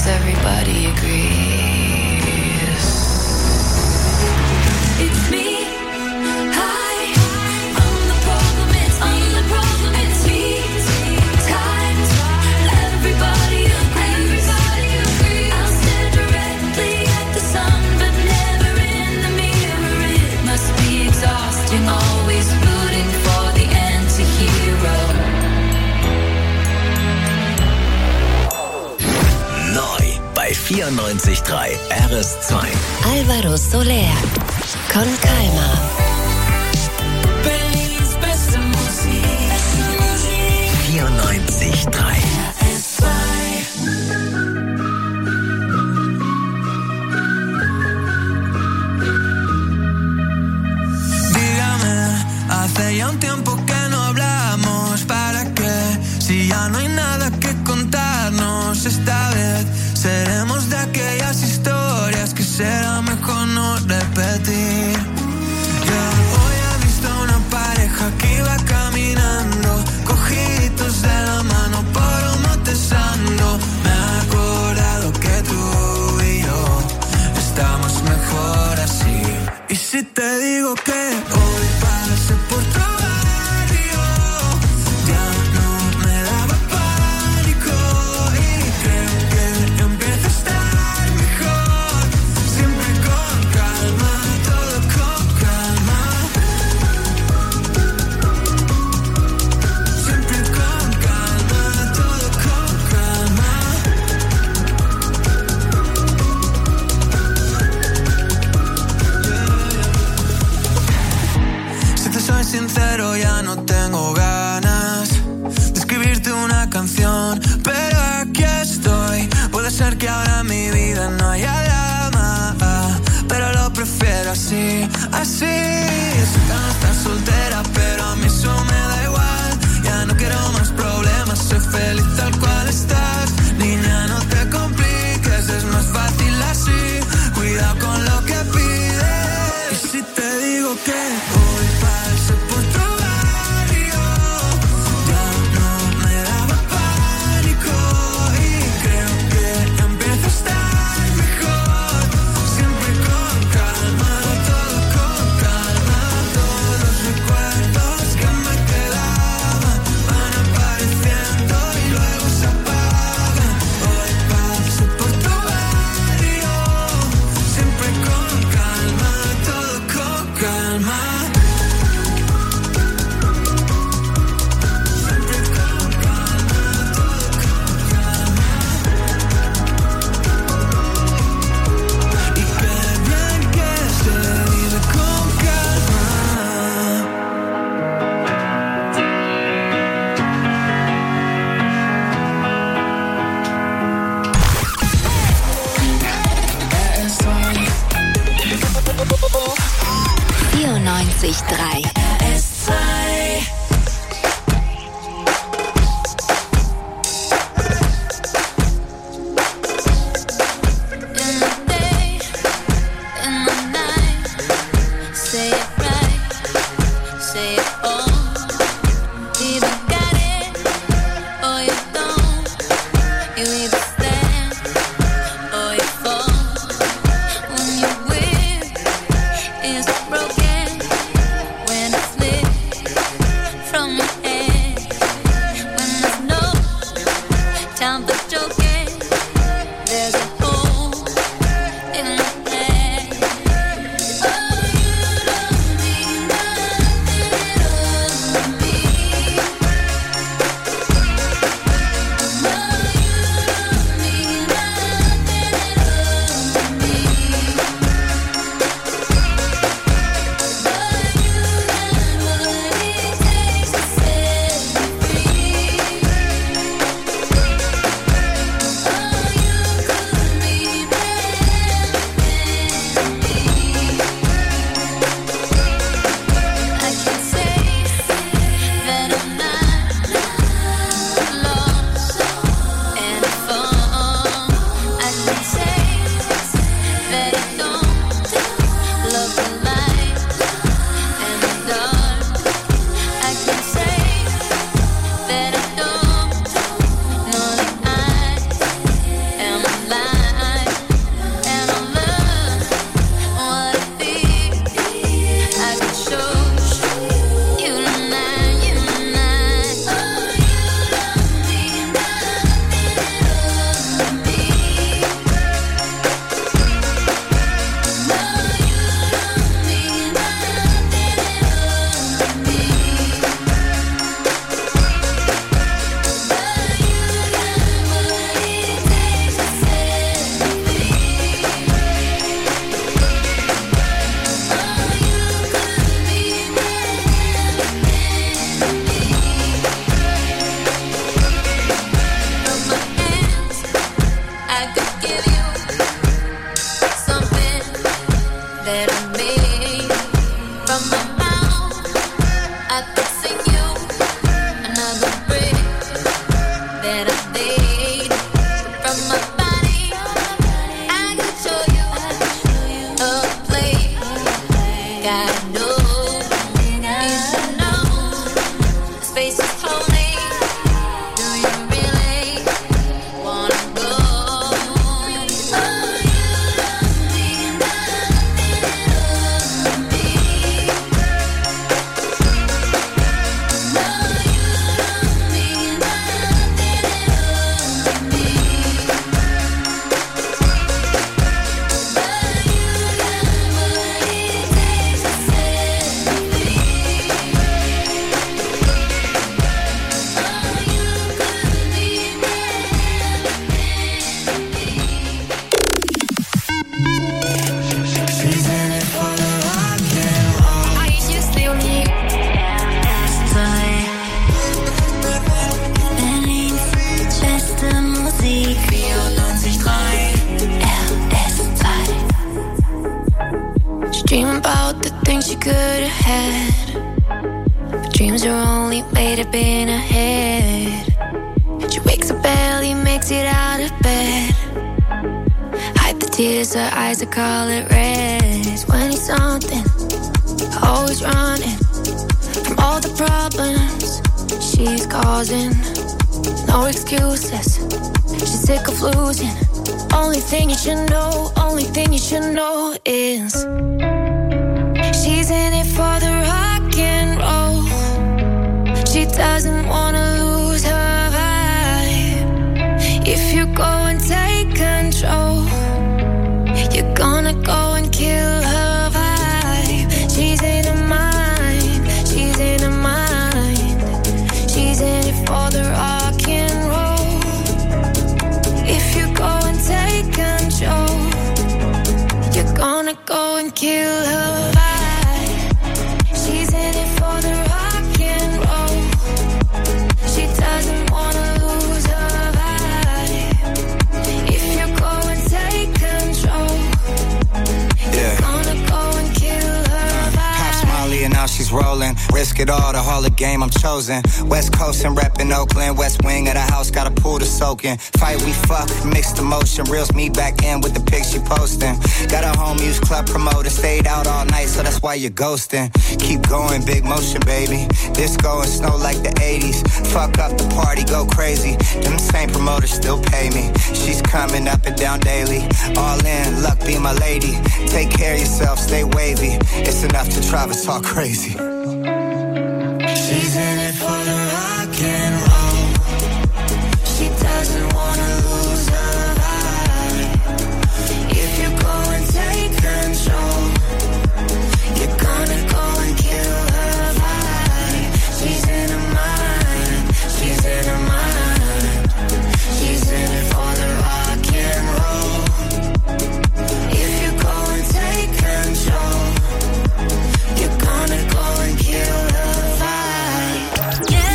everybody agrees. It's me. Hi, I'm the problem. It's me. I'm the problem. It's me. Times everybody agrees. I'll stare directly at the sun, but never in the mirror. It must be exhausting, always rooting for the anti-hero. Neu bei 94.3 RS2. Alvaro Soler con Calma. Berlins beste Musik. 94.3 RS2. Dígame, hace ya un tiempo que no hablamos. ¿Para qué? Si ya no hay nada que contarnos. Esta vez seremos de aquellas historias que será mejor no repetir. Yo hoy he visto una pareja que iba caminando, cogiditos de la mano por un monte santo. Me he acordado que tú y yo estamos mejor así. Y si te digo que hoy pasé por tu barrio, ya no me daba pánico. Y creo que empieza a estar mejor. Siempre con calma, todo con calma. Siempre con calma, todo con calma. Si te soy sincero, ya no tengo ganas de escribirte una canción, pero aquí estoy. Puede ser que ahora en mi vida no haya drama, pero lo prefiero así, así. Sé que no estás soltera, pero a mí eso me da igual. Ya no quiero más problemas, soy feliz tal cual estás. Niña, no te compliques, es más fácil así. Cuidado con lo que pides. Y si te digo que hoy pasé por tu barrio, ya no me daba pánico. Y creo que empieza a estar mejor. Siempre con calma, todo con calma. Todos los recuerdos que me quedaban van apareciendo y luego se apagan. Hoy paso por tu barrio, siempre con calma, todo con calma. Siempre con calma, todo con calma. Y qué bien que se vive con calma. RS2. RS2. In the day, in the night, say it right, say it all. Either got it or you don't. You either stand or you fall. When your will is broken, when that I made from my mouth. I could sing you another brick that I made from my body. I could show you a place. Gotta know, you should know. Space is holy. Do you really wanna go? Dream about the things you could have had, but dreams are only made up in her head. She wakes up early, makes it out of bed, hide the tears, her eyes are color red. 20-something, always running from all the problems she's causing. No excuses, she's sick of losing. Only thing you should know is she's in it for the rock and roll. She doesn't wanna lose her vibe. If you go and take control, you're gonna go and kill her vibe. She's in her mind, she's in her mind. She's in it for the rock and roll. If you go and take control, you're gonna go and kill her vibe. She's in it for the rock and roll. She doesn't wanna lose her vibe. If you go and take control, you're gonna go and kill her vibe. Pops Molly and now she's rolling. Risk it all, the Hall of Game, I'm chosen. West Coast and reppin' Oakland. West wing of the house, got a pool to soak in. Fight, we fuck, mixed emotion. Reels me back in with the pics she posting. Got a home use club promoter. Stayed out all night, so that's why you're ghosting. Keep going, big motion, baby. Disco and snow like the 80s. Fuck up the party, go crazy. Them same promoters still pay me. She's coming up and down daily. All in, luck be my lady. Take care of yourself, stay wavy. It's enough to drive us all crazy. She's in it for the rock and roll. She doesn't wanna lose her vibe. If you go and take control, you're gonna go and kill her vibe. She's in her mind, she's in her mind. She's in it for the rock and roll. If you go and take control, you're gonna go and kill her vibe. Yeah.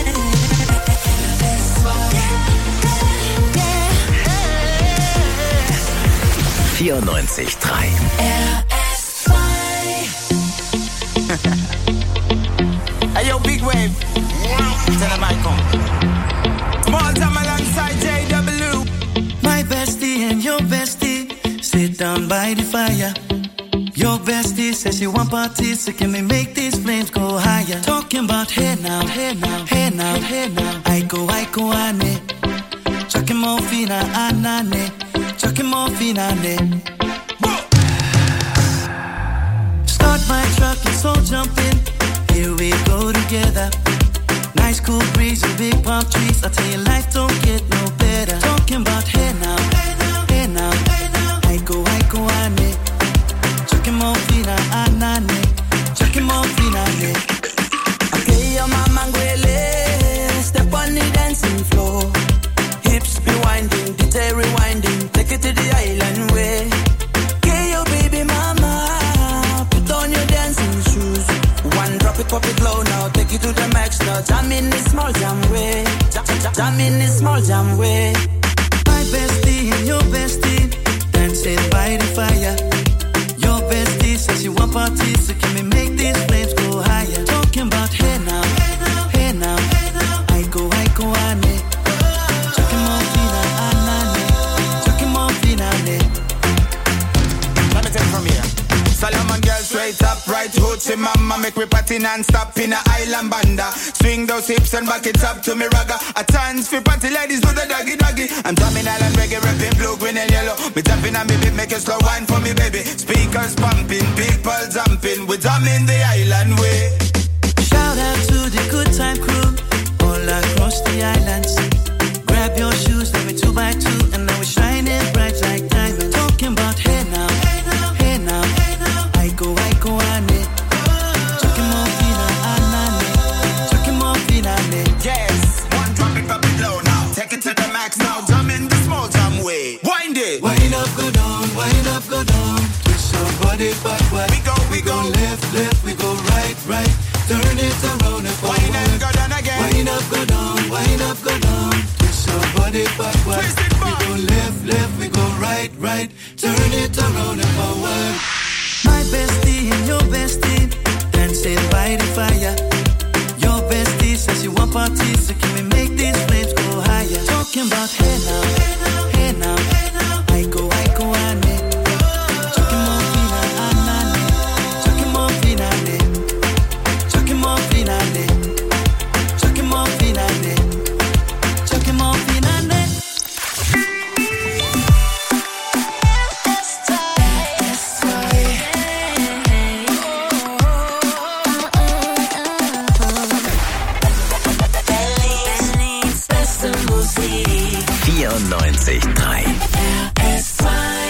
94.3 Hey yo, big wave. Tell them I come. Small time alongside JW. My bestie and your bestie sit down by the fire. Your bestie says she want parties, so can we make these flames go higher? Talking about hey now, hey now, hey now, hey now. I go ane. Chucking more fina anane. Chucking more fina ane. Start my truck, let's all jump in. Here we go together. Nice cool breeze and big palm trees. I tell you, life don't get no better. Talking about hey now, hey now, hey now, hey now. I go ane. Chucking more fina anane. Chucking more fina ane. Okay, your mama ngwele. Step on the dancing floor. Hips be winding, detail rewinding. Take it to the island way. Okay, your baby mama. Put on your dancing shoes. One drop it, pop it low now. Take it to the max now. Jam in this small jam way. Jam in this small jam way. My bestie and your bestie dancing by the fire. Your bestie party, so can we make these flames go higher? Talking about hey now, hey now, I go, ane. Talking more fina, anane. Talking more fina, ne. Let me take it from here. Solomon girl straight up, right hoochie mama. Make me party non-stop in a island banda. Swing those hips and back it up to me ragga. A chance for party ladies do the doggy doggy. I'm drumming island reggae, rapping blue, green and yellow. Me tapping on me beat, make a slow wine for me baby. Speakers pumping, people jumping. We drumming the island way. Shout out to the good time crew all across the islands. Grab your shoes, let me 2x2, and now we're shining bright like diamonds. Talking about hey now, hey now, I go, ane. Talking more fina, anane. Talking more fina, ne. Yes, one drop it low now. Take it to the max now. Jump in the small jam way. Wind it. Wind up, go down, wind up, go down. Twist your body backward. We go left, we go right. Turn it around and forward. Wind up, go down again. Wind up, go down, wind up, go down. Twist your body backward. Twist it back. We go left, we go right. Turn it around and forward. My bestie and your bestie dancing by the fire. Your bestie says you want parties, so can we make these flames go higher? Talking about hey now, I go, ane. Talking more fina, anane. Talking more fina, ne. Talking more fina, ne. Talking more fina, ne. Talking more fina, ne. Beste Musik. 94.3 RS2.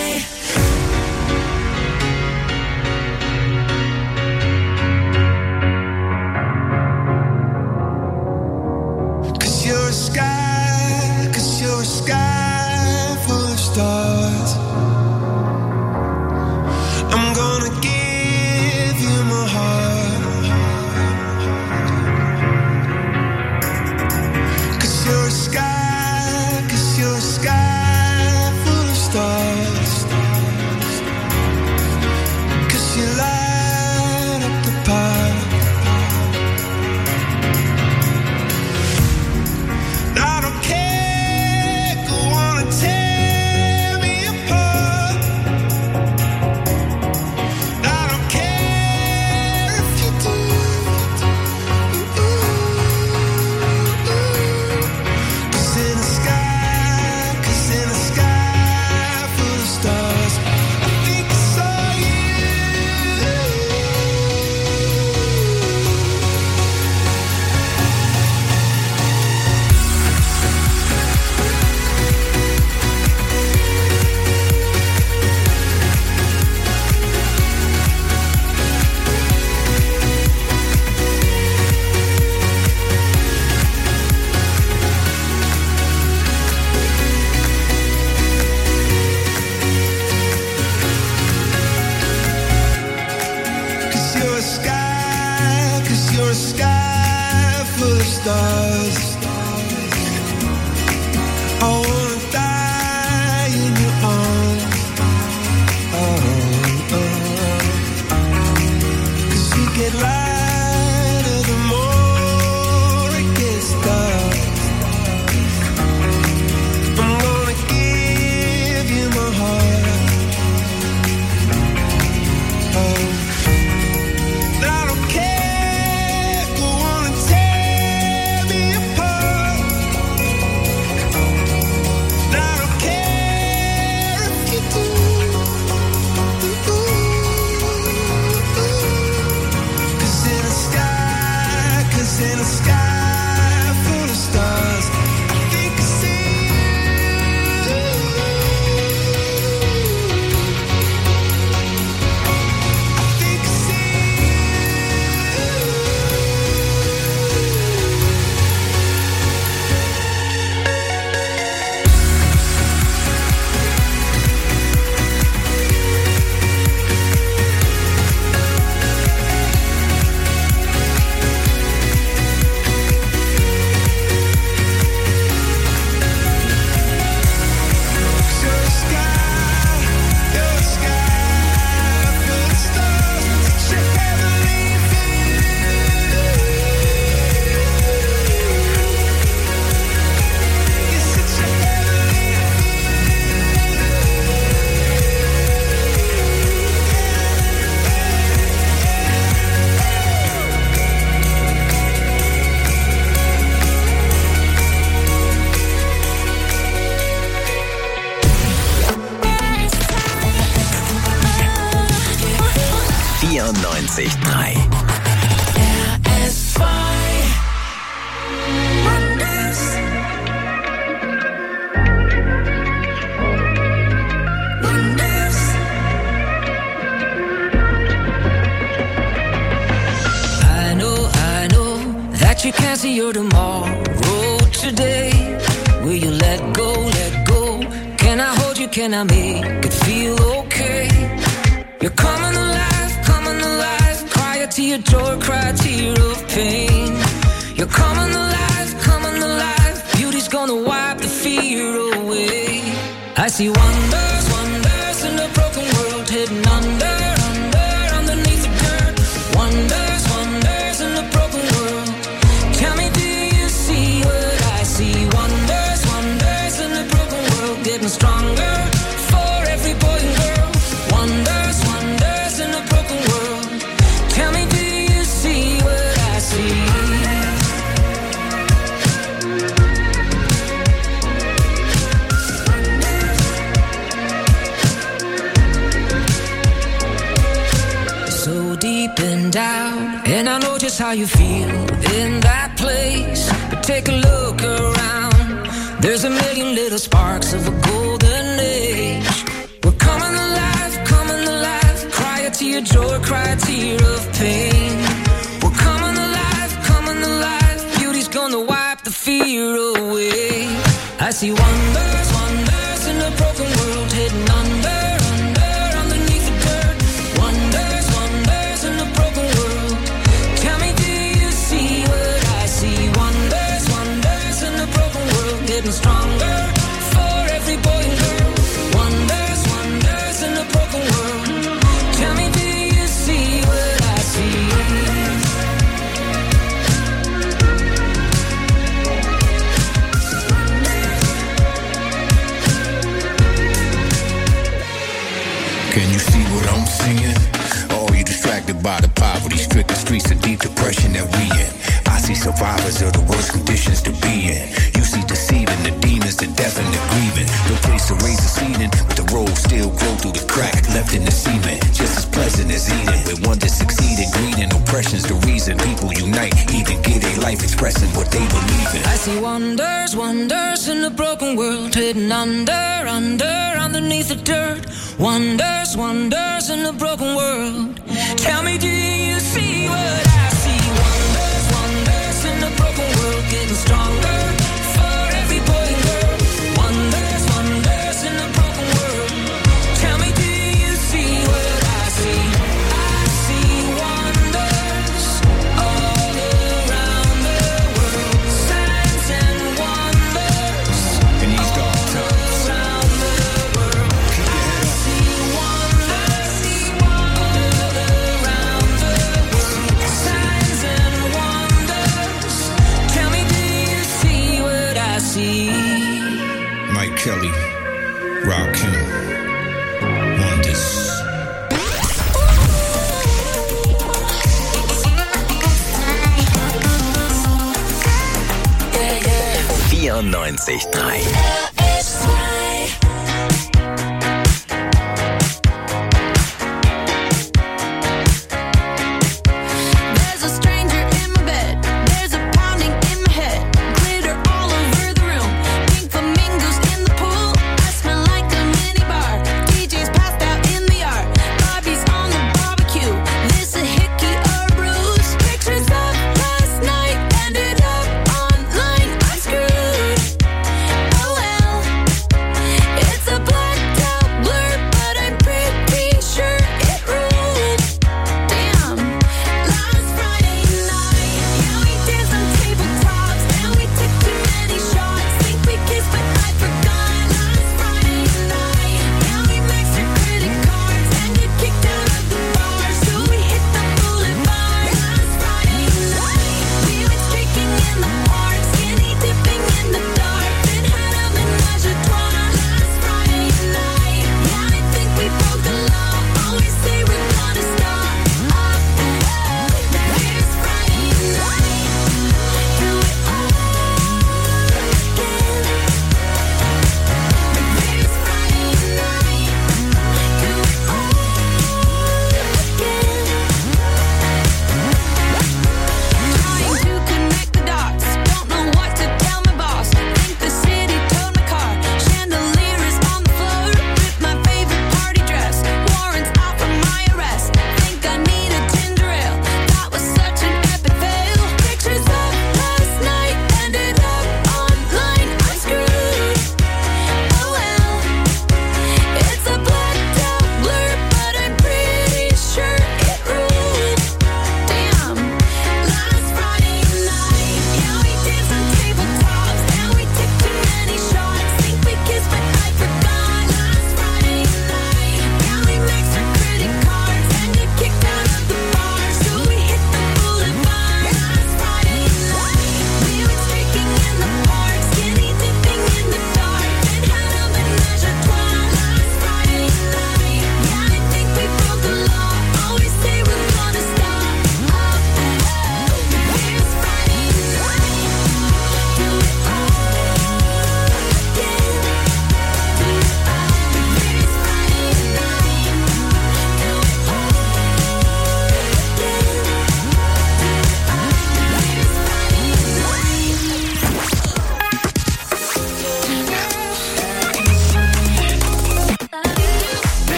Cause you're a sky full of stars. I'm gonna give you my heart. Cause you're a sky full of stars. Cause you light up the path. I don't care, go on and tear me apart. I don't care if you do. Cause in the sky full of stars, I think I saw you. Cause you're a sky full of stars. I wanna die in your arms. Cause you get lighter the more it gets dark. I'm gonna give you my heart. I don't care, go on and tear me apart. 94.3. RS2 Wonders. Wonders. I know that you can't see your tomorrow today. Will you let go, let go? Can I hold you, can I make it feel okay? You're coming alive, cry a tear, joy, cry a tear of pain. You're coming alive, beauty's gonna wipe the fear away. I see wonders, wonders in a broken world, hidden under, underneath the dirt. Wonders, wonders in a broken world. Tell me, do you see what I see? Wonders, wonders in a broken world, getting stronger for every boy and girl. Wonders, wonders in a broken world. Tell me, do you see what I see? So deep in doubt, and I know just how you feel in that place. But take a look around, there's a million little sparks of a golden age. We're coming alive, cry a tear, joy, cry a tear of pain. We're coming alive, beauty's gonna wipe the fear away. I see wonders, wonders in a broken world, hidden under, underneath the dirt. Wonders, wonders in a broken world. Tell me, do you see what I see? Wonders, wonders in a broken world, getting stronger for every boy and girl. Wonders, wonders in a broken world. Tell me, do you see what I see? Can you see what I'm seeing? Oh, you distracted by the poverty, stricken streets of deep depression that we in. I see survivors of the worst conditions to be in. You see deceiving the demons, the death and the grieving. No place to raise a seeding, but the road still grow through the crack left in the cement. Just as pleasant as eating. When one to succeed in greed and oppression's the reason people unite, even get a life expressing what they believe in. I see wonders, wonders in a broken world, hidden under, underneath the dirt. Wonders, wonders in a broken world. Tell me, do you see what I see? Wonders, wonders in a broken world, getting stronger for every boy and girl. Wonders, wonders in a broken world. Tell me, do you see what I see? I see wonders all around the world, signs and wonders In these dark times, around the world. keep your head up. See wonders all around the world, signs and wonders. Tell me, do you see what I see? Mike Kelly, Rakim, Wonders. Yeah, yeah. 94.3. RS2 There's a stranger in my bed. There's a pounding in my head. Glitter all over the room. Pink flamingos in the pool. I smell like a mini bar. DJ's passed out in the yard. Bobby's on the barbecue. This a hickey or a bruise. Pictures of last night ended up online. I'm screwed. Oh well,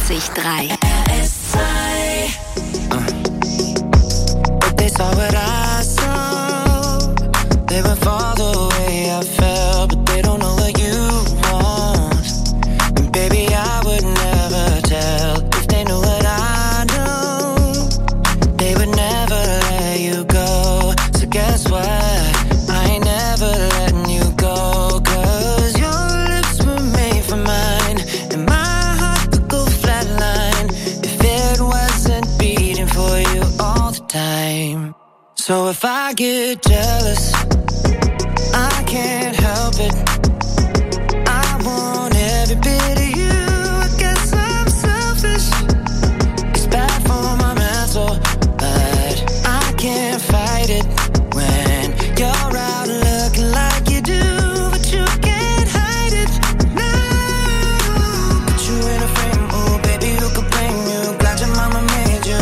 94.3 But they saw what I saw. They would fall the way I felt, but they don't know what you want. And baby, I would never tell if they knew what I know. They would never let you go. So guess what? I ain't never letting you go. 'Cause your lips were made for mine, and my heart would go flatline if it wasn't beating for you all the time. So if I get jealous, I can't help it. I want every bit of you. I guess I'm selfish. It's bad for my mental, but I can't fight it when you're out looking like you do, but you can't hide it. No, put you in a frame, oh baby, who could blame you? Glad your mama made you,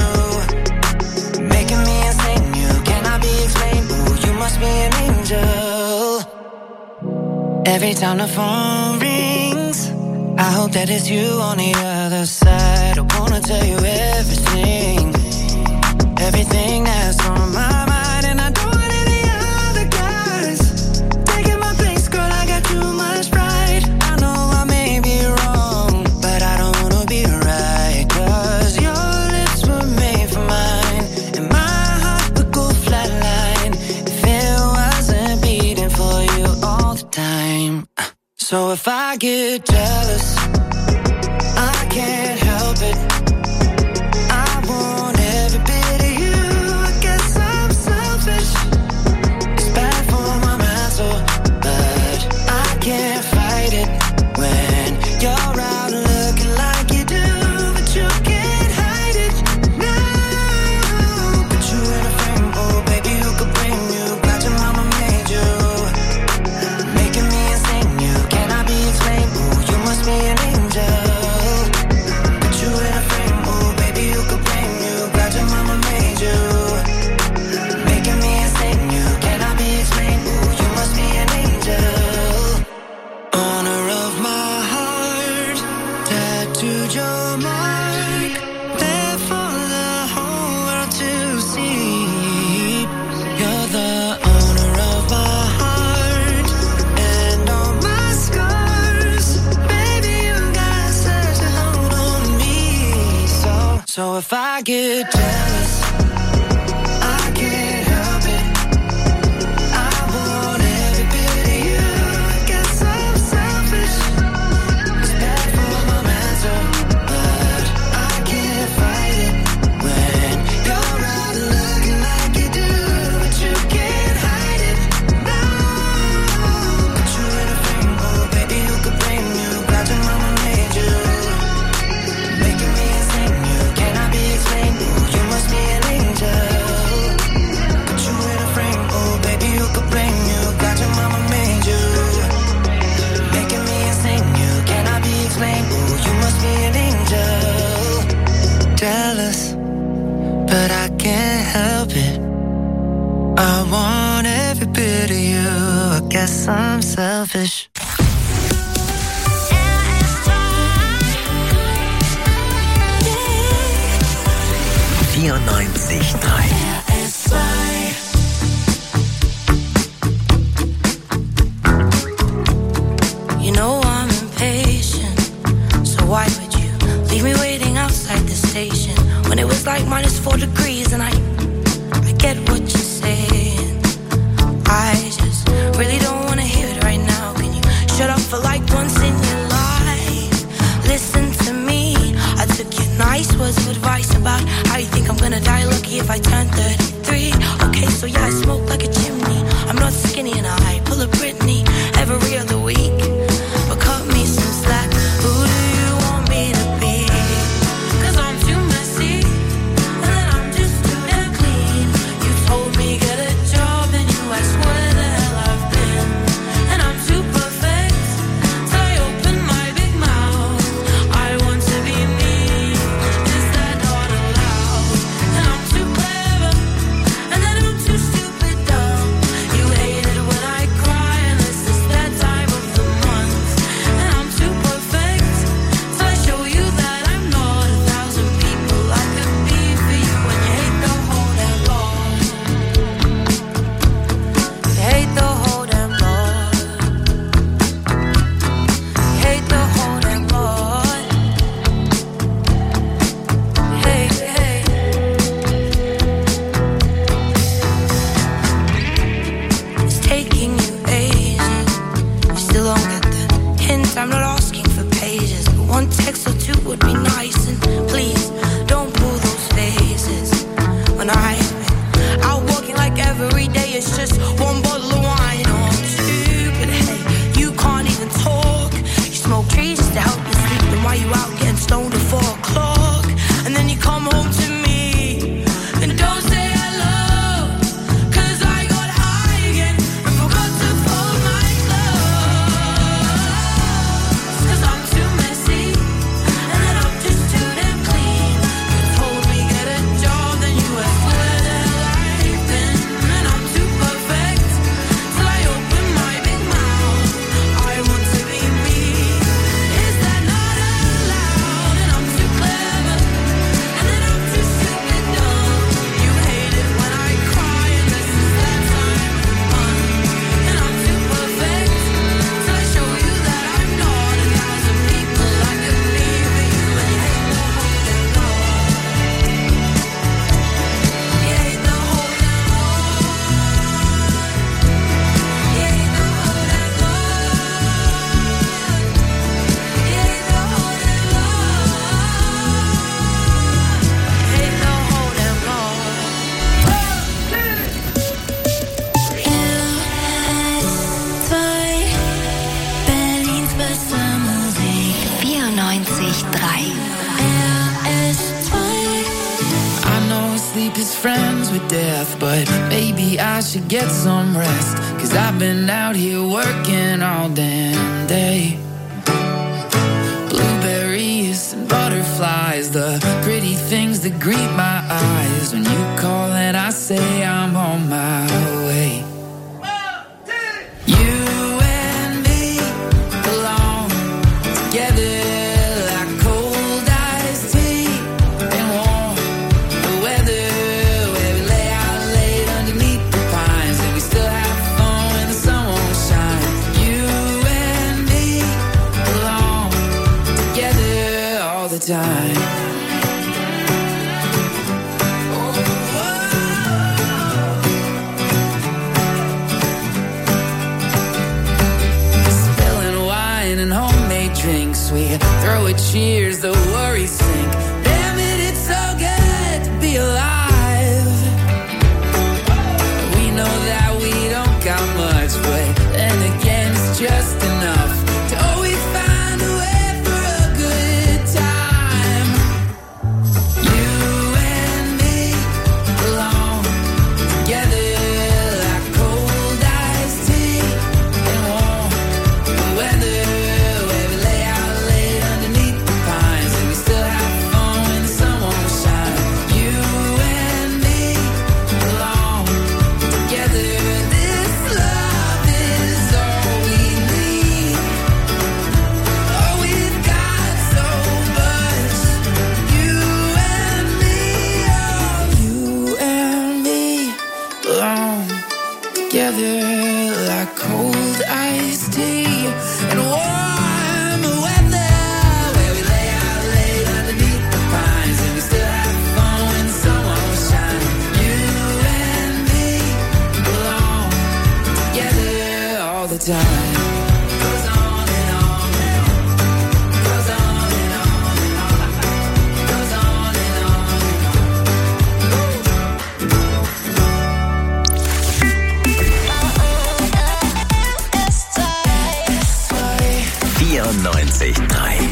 making me insane. You cannot be explained. Ooh, you must be an angel. Every time the phone rings, I hope that it's you on the other side. I wanna tell you everything, everything that's on my mind, and I don't want any other guys taking my place, girl. I got too much pride. I know I may be wrong, but I don't wanna be right. 'Cause your lips were made for mine, and my heart would go flatline if it wasn't beating for you all the time. So if I get jealous, I can't help it. I want every bit of you. I guess I'm selfish. It's bad for my mental, but I can't fight it when you're out looking like you do, but you can't hide it. No, put you in a frame, oh baby, who could blame you? Glad your mama made you, making me insane. You cannot be explained. Ooh, you must be an angel. Put you in a frame, oh baby, who could blame you? Glad your mama made you, making me insane. You cannot be explained. Ooh, you must be an angel. Honor of my heart, tattooed your mark, there for the whole world to see. You're the owner of my heart and all my scars. Baby, you got such a hold on me. So if I get jealous, I can't help it. I want every bit of you. I guess I'm selfish. It's bad for my mental, but I can't fight it when you're out looking like you do, but you can't hide it. No, put you in a frame, oh baby, who could blame you? Glad your mama made you, making me insane. You cannot be explained. Ooh, you must be an angel. Put you in a frame, oh baby, who could blame you? Glad your mama made you, making me insane. You cannot be explained. Ooh, you must be an angel. Jealous, but I can't help it. I want every bit of you. I guess I'm selfish. 94.3 You know I'm impatient, so why would you leave me waiting outside the station when it was like -4 degrees? And I get what you're saying. I just really don't want to hear it right now. Can you shut up for like once in your life? Listen to me. I took your nice words of advice about how you think I'm gonna die lucky if I turn 33. Okay, so yeah, I smoke like a chimney. I'm not skinny and I pull a Britney every other week. But cut me some slack. Who do you want me to be? 'Cause I'm too messy, and then I'm just too damn clean. You told me get a job and you asked where the hell I've been. And I'm too perfect, so I open my big mouth. I want to be me, is that not allowed? And I'm too clever, and then I'm too stupid. I know sleep is friends with death, but maybe I should get some rest, 'cause I've been out here working all damn day. Blueberries and butterflies, the pretty things that greet my eyes. When you call and I say I'm on my way. You and me belong together like cold iced tea and warm the weather, where we lay out late underneath the pines and we still have fun when the sun won't shine. You and me belong together all the time. Drinks, we throw a cheers, the worries sink. Damn it, it's so good to be alive. We know that we don't got much, but then again it's just enough to always find a way for a good time. You and me belong together like cold iced tea and warm the weather. Together like cold iced tea and warm weather, where we lay out late underneath the pines and we still have fun when the sun won't shine. You and me belong together all the time. Goes on and on and on. Goes on and on and on. Goes on and on and on. 94.3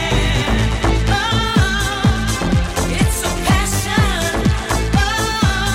It's so passion.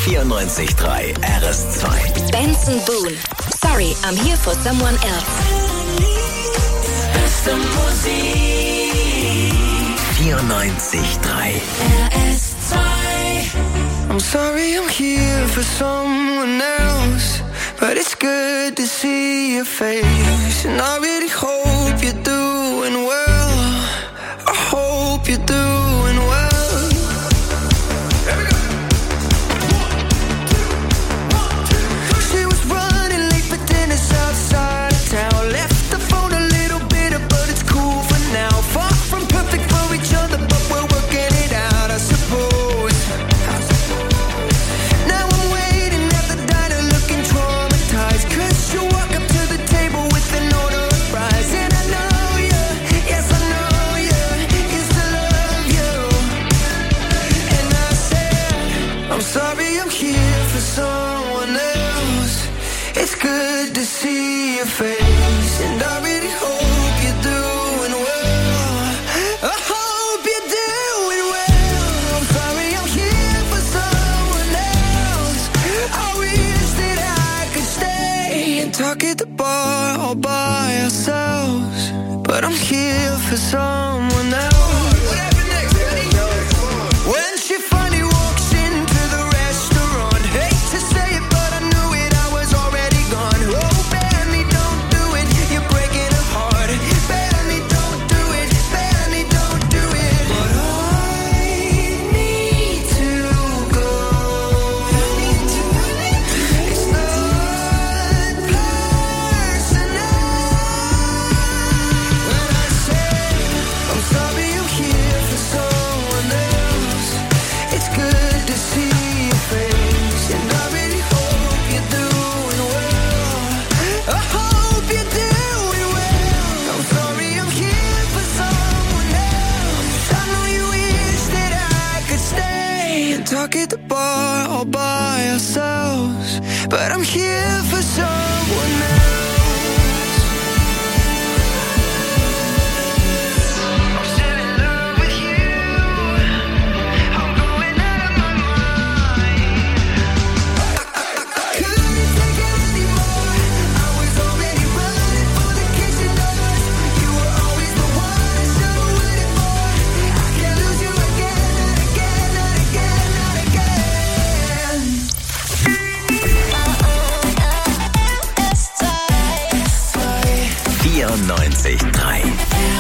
94.3 RS2. Benson Boone. Sorry, I'm here for someone else. 94.3 RS2. I'm sorry I'm here for someone else, but it's good to see your face. And I really hope you're doing well. I hope you're doing well. She was running late for dinner outside of town. Left the phone a little bitter, but it's cool for now. Far from perfect for each other, but we're working it out, I suppose. Now I'm waiting at the diner looking traumatized, 'cause you walk up to the table with an order of fries. And I know you, yes I know you, used to love you. And I said, I'm sorry I'm here for someone else. It's good to see your face, and I really hope you're doing well. I hope you're doing well. I'm sorry I'm here for someone else. I wish that I could stay and talk at the bar all by ourselves, but I'm here for someone else. When she finally walks into the restaurant, hate to say it, but I knew it, I was already gone. Oh, Benny, don't do it, you're breaking her heart. Benny, don't do it, Benny, don't do it. But I need to go. It's not personal. When I say I'm sorry I'm here for someone else, it's good to see your face, and I really hope you're doing well. I hope you're doing well. I'm sorry I'm here for someone else. I know you wish that I could stay and talk at the bar all by ourselves, but I'm here for someone else. I'm still in love with you. I'm going out of my mind. I couldn't take it anymore. I was already running for the kitchen doors. You were always the one I should have waited for. I can't lose you again, not again, not again, not again. 94.3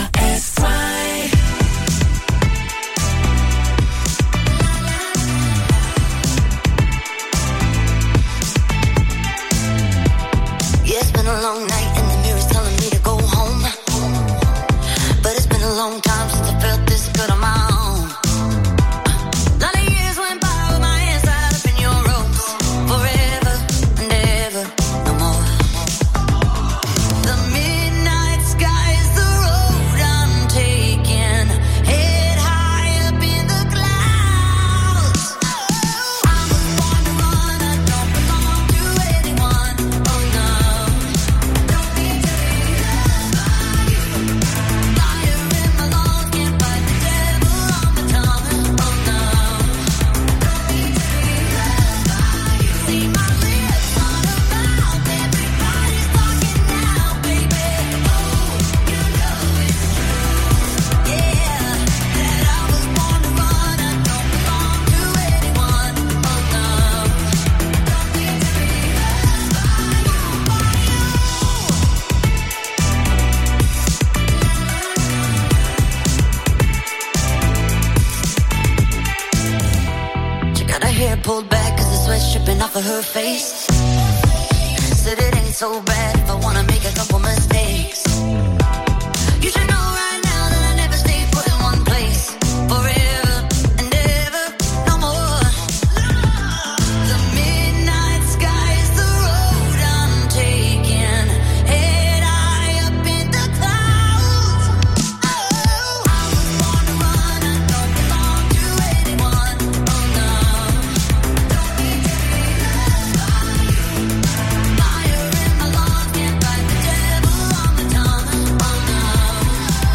Yeah, it's been a long night and the mirror's telling me to go home. But it's been a long time since I felt this good on my own. Lot of years went by with my hands tied up in your ropes. Forever and ever, no more. The midnight sky is the road I'm taking. Head high up in the clouds. I was born to run, I don't belong to anyone. Oh no. Don't be taken by you. Fire in my lungs, can't fight the devil on my tongue. Oh no. Don't be taken by you. See my lips on a mouth, everybody's talking now, baby. Oh, you know it's true. Yeah, that I was born to run, I don't belong to anyone. Oh no. Don't be taken She got her hair pulled back 'cause the sweat's dripping off of her face. Said it ain't so bad if I wanna make a couple mistakes. You should know right now that I never stay put in one place. Forever and ever, no more. The midnight sky is the road I'm taking. Head high up in the clouds. Oh, I was born to run, I don't belong to anyone. Oh no. Don't be taken by you. Fire in my lungs, can't fight the devil on my tongue. Oh no.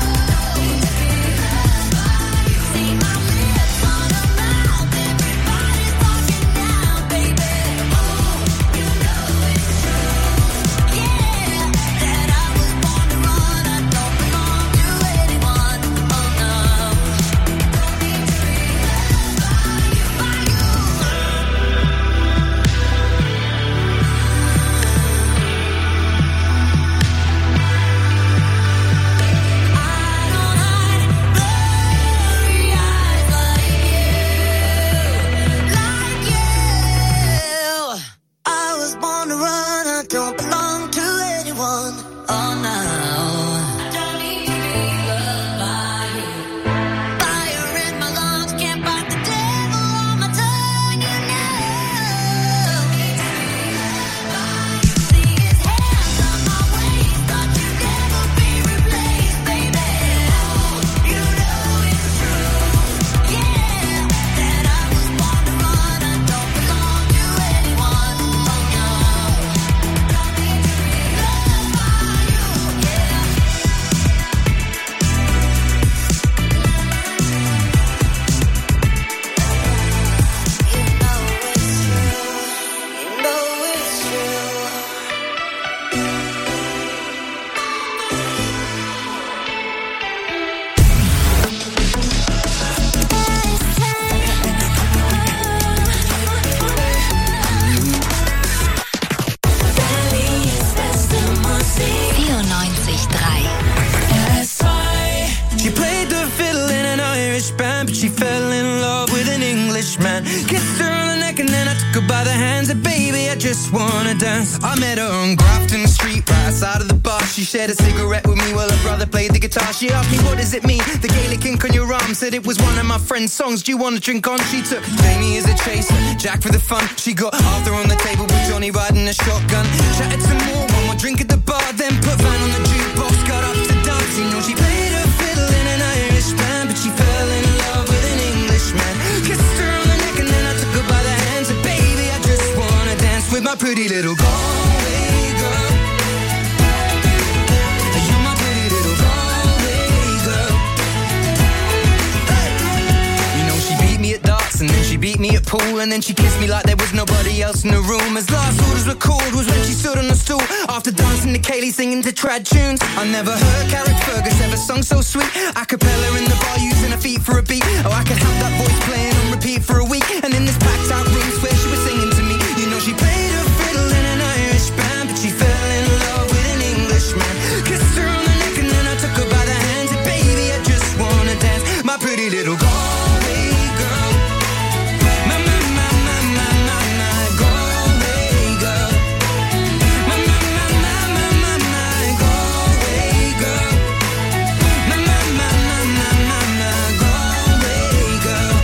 don't belong to anyone. Oh no. I don't need to be loved by you. Fire in my lungs, can't fight the devil on my tongue, you know. Don't need to be loved by you. See his hands on my waist, thought you'd never be replaced, baby. You know it's true, yeah, that I was born to run. I don't belong to anyone. Oh no. Don't need to be loved by you, yeah. You know it's true. You know it's true. She played the fiddle in an Irish band, but she fell in love with an Englishman. Kissed her on the neck and then I took her by the hands. And baby, I just wanna dance. I met her on Grafton Street, right outside of the bar. She shared a cigarette with me while her brother played the guitar. She asked me, what does it mean? The Gaelic ink on your arm. Said it was one of my friend's songs. Do you want to drink on? She took Jamie as a chaser, Jack for the fun. She got Arthur on the table with Johnny riding a shotgun. Chatted some more, one more drink at the bar. Then put Van on the jukebox, got up to dance. You know she played her fiddle in an Irish band, but she fell in love with an Englishman. Kissed her on the neck and then I took her by the hands. And baby, I just wanna dance with my pretty little Galway girl. You're my pretty little Galway girl. Hey. You know she beat me at darts and then she beat me at pool, and then she kissed me like there was nobody else in the room. As last orders were called was when she stood on the stool after dancing to Kaylee, singing to trad tunes. I never heard Carrick Fergus ever sung so sweet. A cappella in the bar using her feet for a beat. Oh, I could have that voice playing on repeat for a week. And in this packed out room, swear she was singing to me. You know she played her fiddle in an Irish band, but she fell in love with an Englishman. Kissed her on the neck and then I took her by the hands. And baby, I just wanna dance, my pretty little Galway girl. My Galway girl. My Galway girl. My Galway girl.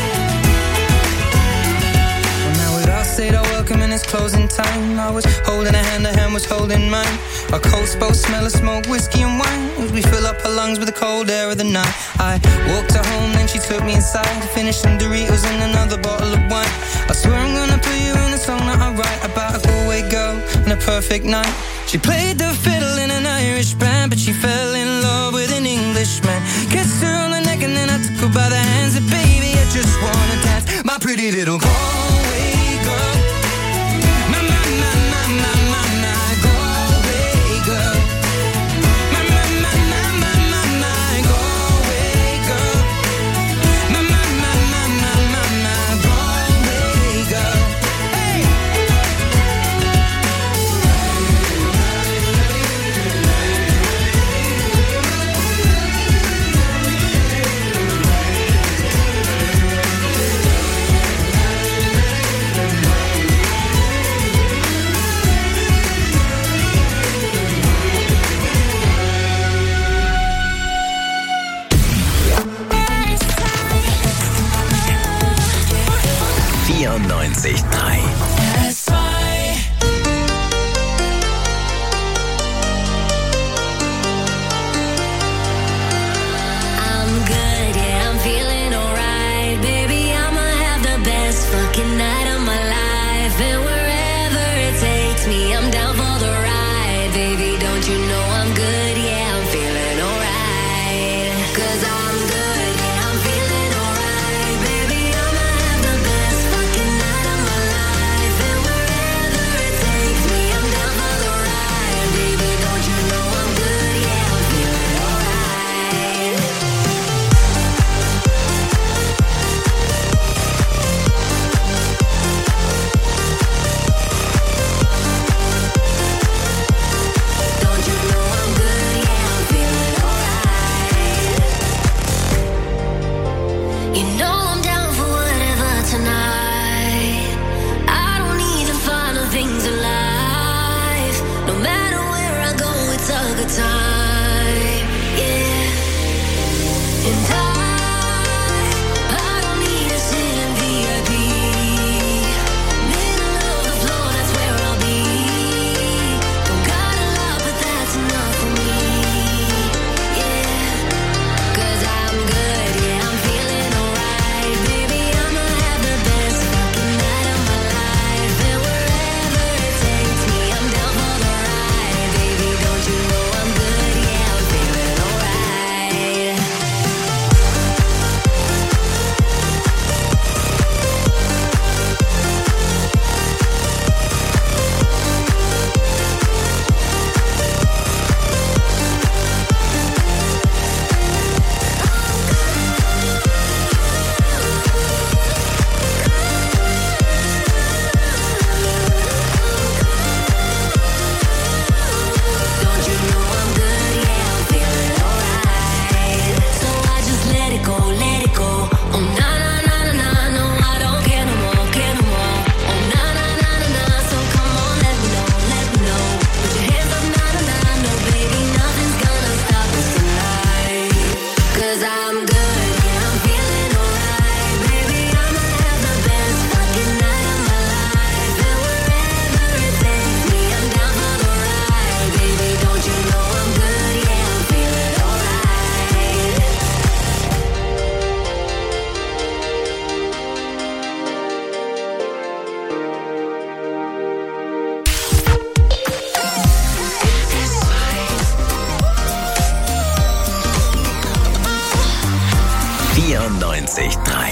Well, now we'd all said our welcome and it's closing time. I was holding her hand was holding mine. Our coats both smell of smoke, whiskey and wine, as we fill up her lungs with the cold air of the night. I walked her home, then she took me inside to finish some Doritos and another bottle of wine. I swear I'm gonna put you in a song that I write about a Galway girl and a perfect night. She played the fiddle in an Irish band, but she fell in love with an Englishman. Kissed her on the neck and then I took her by the hands. And baby, I just wanna dance, my pretty little Galway girl. My Galway girl. My Galway girl. My Galway girl. Hey. I'm good, yeah, I'm feeling alright. Baby, I'ma have the best fucking night of my life. And wherever it takes me, I'm down for the ride. Baby, don't you know I'm good, yeah, I'm feeling alright. 'Cause I'm good, yeah, I'm feeling alright. Baby, I'ma have the best fucking night of my life. And wherever it takes me, I'm down for the ride. Baby, don't you know I'm good, yeah, I'm feeling alright. 94.3.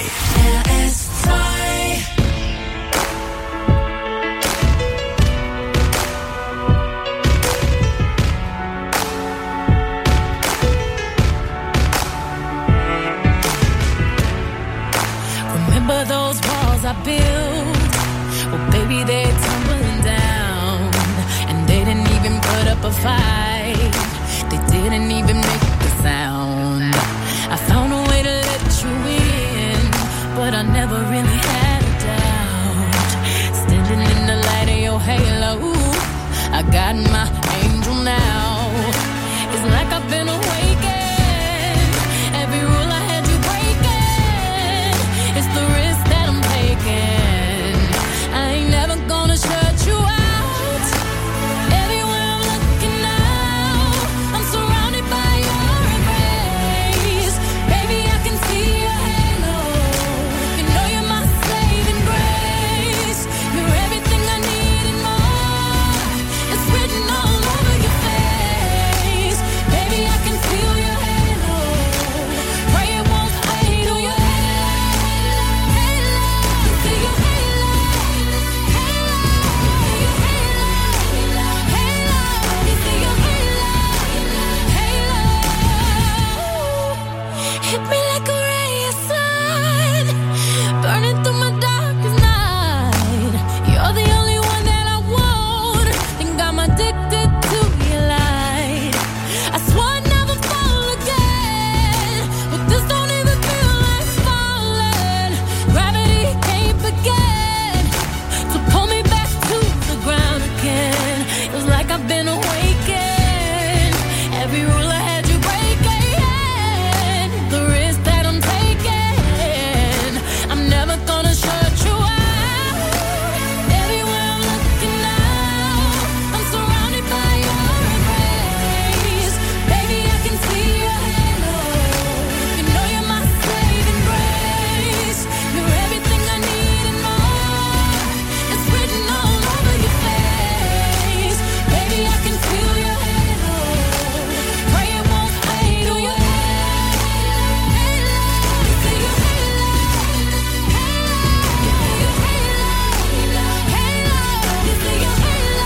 Remember those walls I built? Well, baby, they're tumbling down. And they didn't even put up a fight. They didn't even make a sound. I found a way to let you in, but I never really had a doubt. Standing in the light of your halo, I got my angel now. It's like I've been awakened. Every rule I had you breaking. It's the risk that I'm taking. I ain't never gonna shut you out. Everywhere I'm looking now, I'm surrounded by your embrace. Baby, I can see your halo. You know you're my saving grace. You're everything I need and more. It's written all over your face. Baby, I can feel your halo. Pray it won't fade. Oh, your halo. You see your halo. You see your halo. Hit me like a ray of sun, burning through my darkest night. You're the only one that I want. Think I'm addicted to your light. I swore I'd never fall again, but this don't even feel like falling. Gravity can't begin to pull me back to the ground again. It's like I've been awakened. Every rule I had you breaking. The risk that I'm taking. I'm never gonna shut you out. Everywhere I'm looking now, I'm surrounded by your embrace. Baby, I can see your halo. You know you're my saving grace. You're everything I need and more. It's written all over your face. Baby, I can feel your halo. Pray it won't fade. Oh, your halo. You see your halo. You see your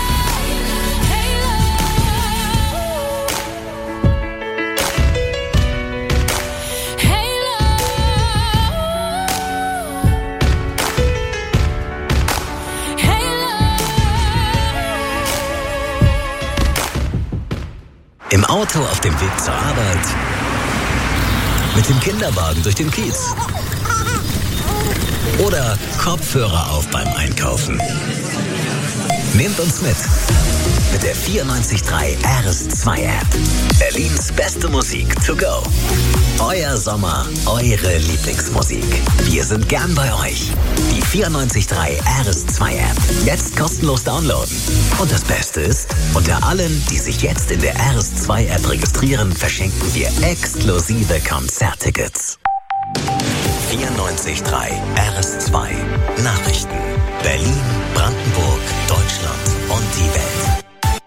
Im Auto auf dem Weg zur Arbeit. Mit dem Kinderwagen durch den Kiez. Oder Kopfhörer auf beim Einkaufen. Nehmt uns mit der 94.3 RS2-App. Berlins beste Musik to go. Euer Sommer, eure Lieblingsmusik. Wir sind gern bei euch. Die 94.3 RS2-App. Jetzt kostenlos downloaden. Und das Beste ist, unter allen, die sich jetzt in der RS2-App registrieren, verschenken wir exklusive Konzerttickets. 94.3 RS2 Nachrichten. Berlin, Brandenburg, Deutschland und die Welt.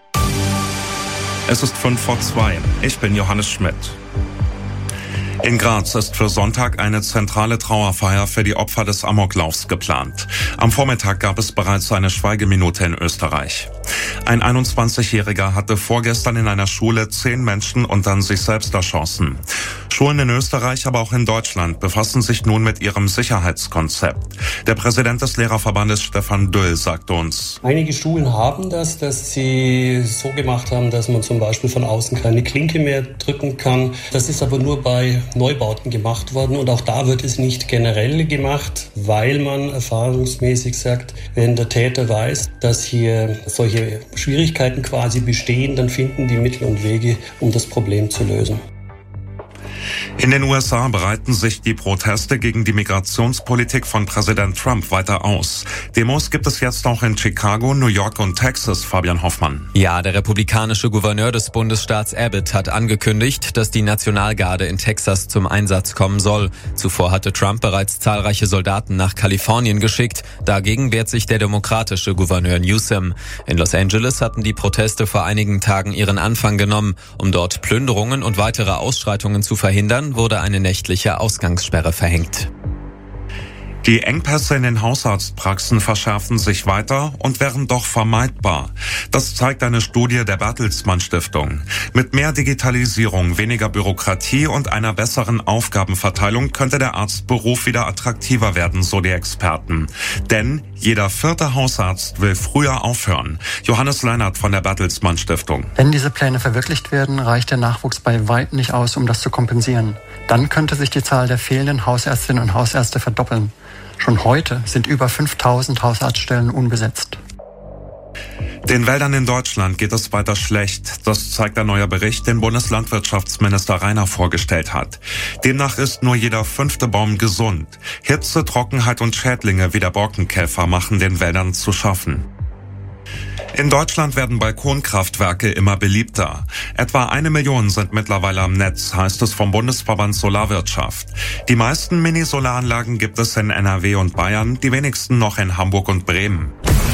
Es ist 5:02. Ich bin Johannes Schmidt. In Graz ist für Sonntag eine zentrale Trauerfeier für die Opfer des Amoklaufs geplant. Am Vormittag gab es bereits eine Schweigeminute in Österreich. Ein 21-Jähriger hatte vorgestern in einer Schule 10 Menschen und dann sich selbst erschossen. Schulen in Österreich, aber auch in Deutschland befassen sich nun mit ihrem Sicherheitskonzept. Der Präsident des Lehrerverbandes Stefan Düll sagte uns: Einige Schulen haben das, dass sie so gemacht haben, dass man zum Beispiel von außen keine Klinke mehr drücken kann. Das ist aber nur bei Neubauten gemacht worden und auch da wird es nicht generell gemacht, weil man erfahrungsmäßig sagt, wenn der Täter weiß, dass hier solche Schwierigkeiten quasi bestehen, dann finden die Mittel und Wege, um das Problem zu lösen. In den USA breiten sich die Proteste gegen die Migrationspolitik von Präsident Trump weiter aus. Demos gibt es jetzt auch in Chicago, New York und Texas, Fabian Hoffmann. Ja, der republikanische Gouverneur des Bundesstaats Abbott hat angekündigt, dass die Nationalgarde in Texas zum Einsatz kommen soll. Zuvor hatte Trump bereits zahlreiche Soldaten nach Kalifornien geschickt. Dagegen wehrt sich der demokratische Gouverneur Newsom. In Los Angeles hatten die Proteste vor einigen Tagen ihren Anfang genommen. Um dort Plünderungen und weitere Ausschreitungen zu verhindern, wurde eine nächtliche Ausgangssperre verhängt. Die Engpässe in den Hausarztpraxen verschärfen sich weiter und wären doch vermeidbar. Das zeigt eine Studie der Bertelsmann Stiftung. Mit mehr Digitalisierung, weniger Bürokratie und einer besseren Aufgabenverteilung könnte der Arztberuf wieder attraktiver werden, so die Experten. Denn jeder 4. Hausarzt will früher aufhören. Johannes Leinert von der Bertelsmann Stiftung. Wenn diese Pläne verwirklicht werden, reicht der Nachwuchs bei weitem nicht aus, um das zu kompensieren. Dann könnte sich die Zahl der fehlenden Hausärztinnen und Hausärzte verdoppeln. Schon heute sind über 5000 Hausarztstellen unbesetzt. Den Wäldern in Deutschland geht es weiter schlecht. Das zeigt ein neuer Bericht, den Bundeslandwirtschaftsminister Rainer vorgestellt hat. Demnach ist nur jeder 5. Baum gesund. Hitze, Trockenheit und Schädlinge wie der Borkenkäfer machen den Wäldern zu schaffen. In Deutschland werden Balkonkraftwerke immer beliebter. Etwa 1 Million sind mittlerweile am Netz, heißt es vom Bundesverband Solarwirtschaft. Die meisten Mini-Solaranlagen gibt es in NRW und Bayern, die wenigsten noch in Hamburg und Bremen.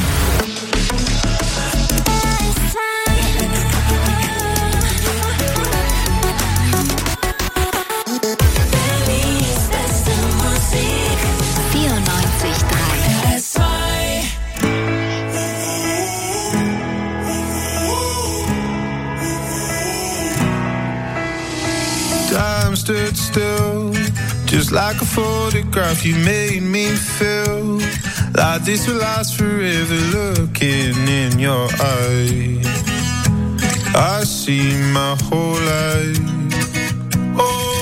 Stood still, just like a photograph. You made me feel like this will last forever. Looking in your eyes, I see my whole life. Oh,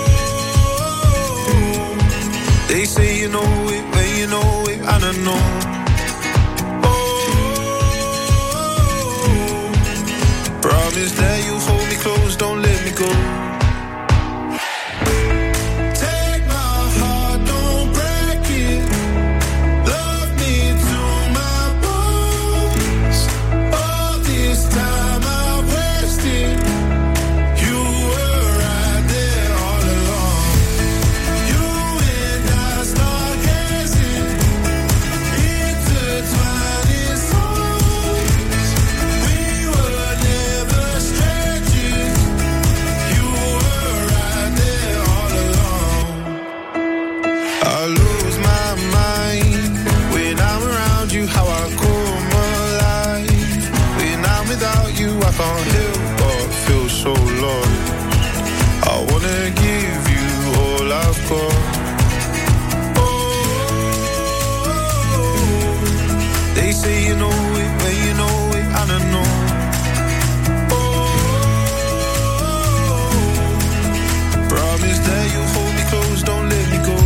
they say you know it when you know it, and I know. Oh, promise that you hold me close, don't let me go. They say you know it when you know it, and I know. Oh, promise that you'll hold me close, don't let me go.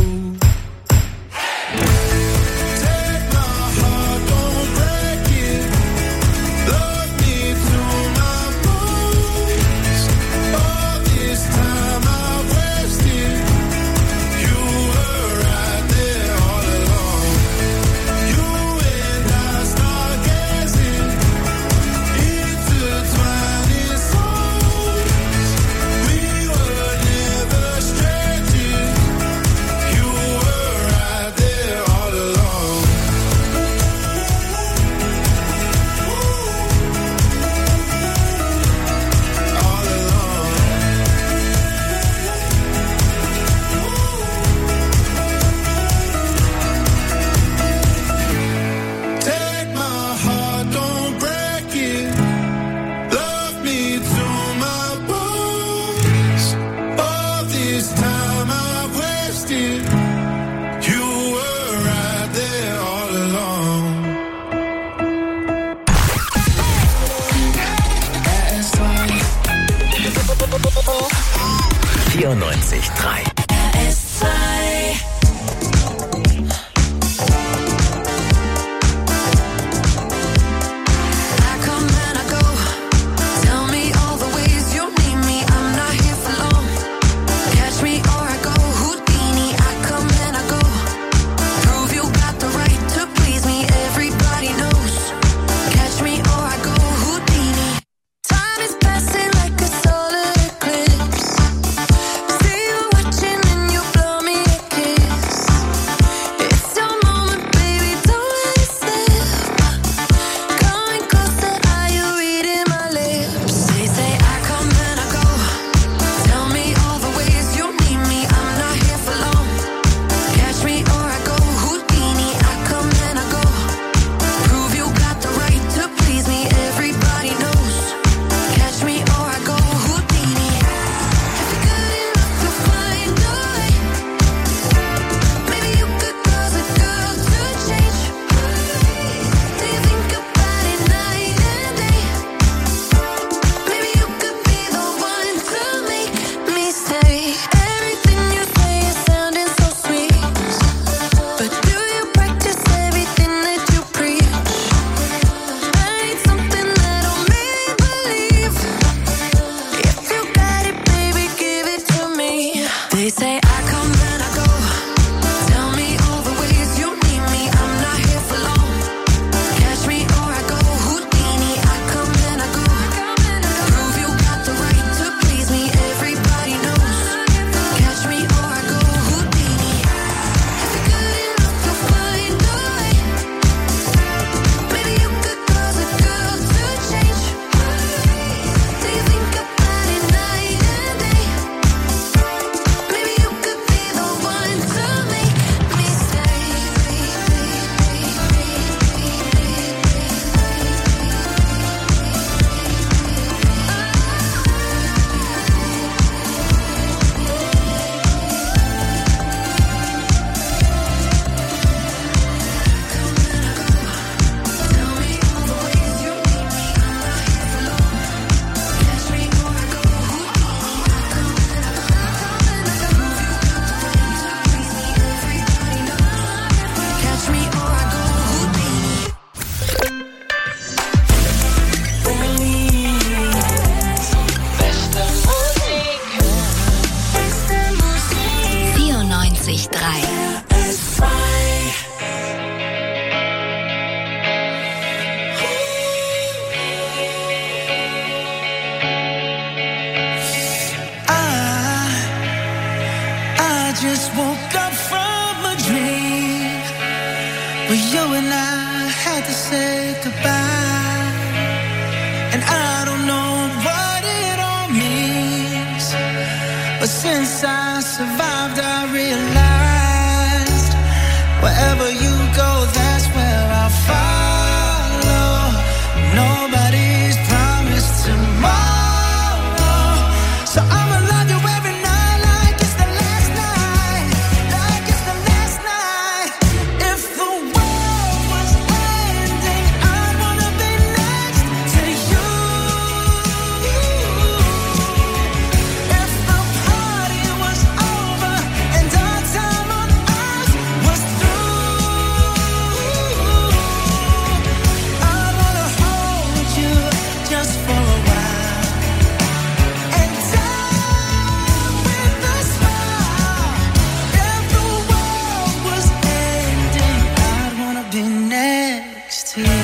Time is passing like a solar eclipse. See you watching I survived, I realized wherever you go, that's where I'll follow. Nobody's promised tomorrow, so I'ma love you every night like it's the last night, like it's the last night. If the world was ending, I'd wanna be next to you. If the party was over and our time on earth was through, I wanna hold you just for a while and die with a smile. If the world was ending, I'd wanna be next to you.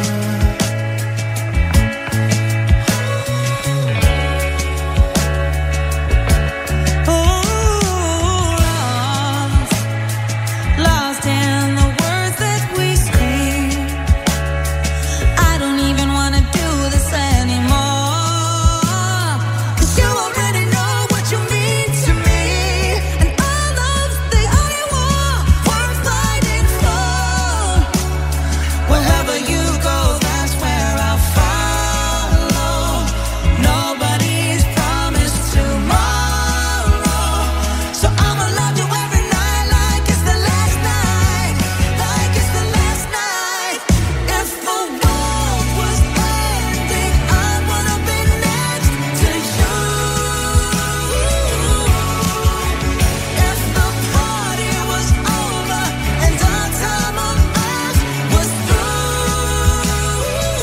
Lost in the words that we speak. I don't even wanna do this anymore, 'cause you already know what you mean to me, and our love's the only war worth fighting for. Wherever you go, that's where I'll follow. Nobody's promised tomorrow, so I'ma love you every night like it's the last night, like it's the last night. If the world was ending, I'd wanna be next to you. If the party was over and our time on earth was through,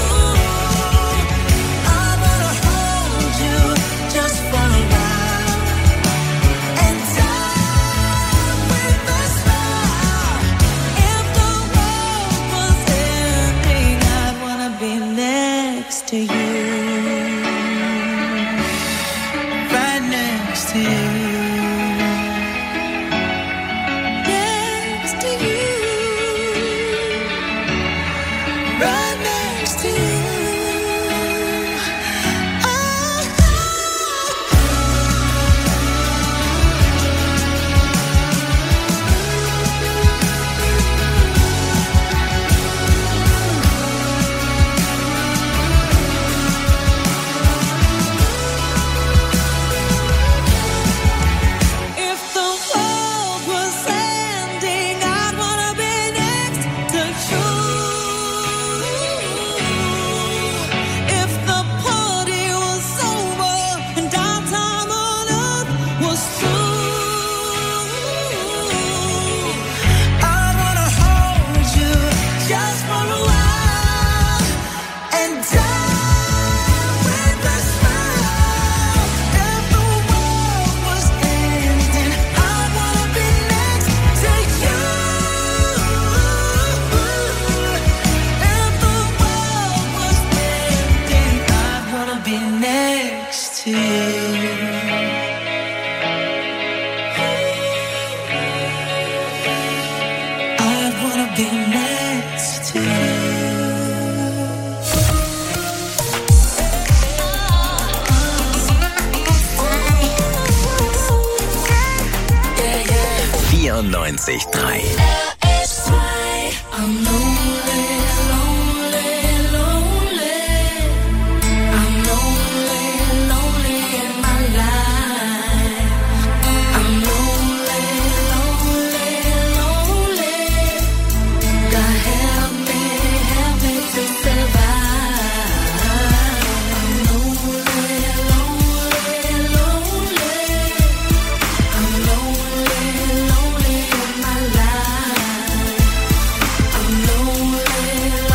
I'd wanna hold you just for a while and die with a smile. If the world was ending, I'd wanna be next to you, right next to you, next to you, right next to you. If the world was ending, I'd wanna be next to you. If the party was over and our time on earth was through, I'd wanna hold you just for a while and die with a smile. If the world was ending, I'd wanna be next to you. If the world was ending, I'd wanna be next to you. I'd wanna be next to you. Yeah, yeah. 94.3 I'm no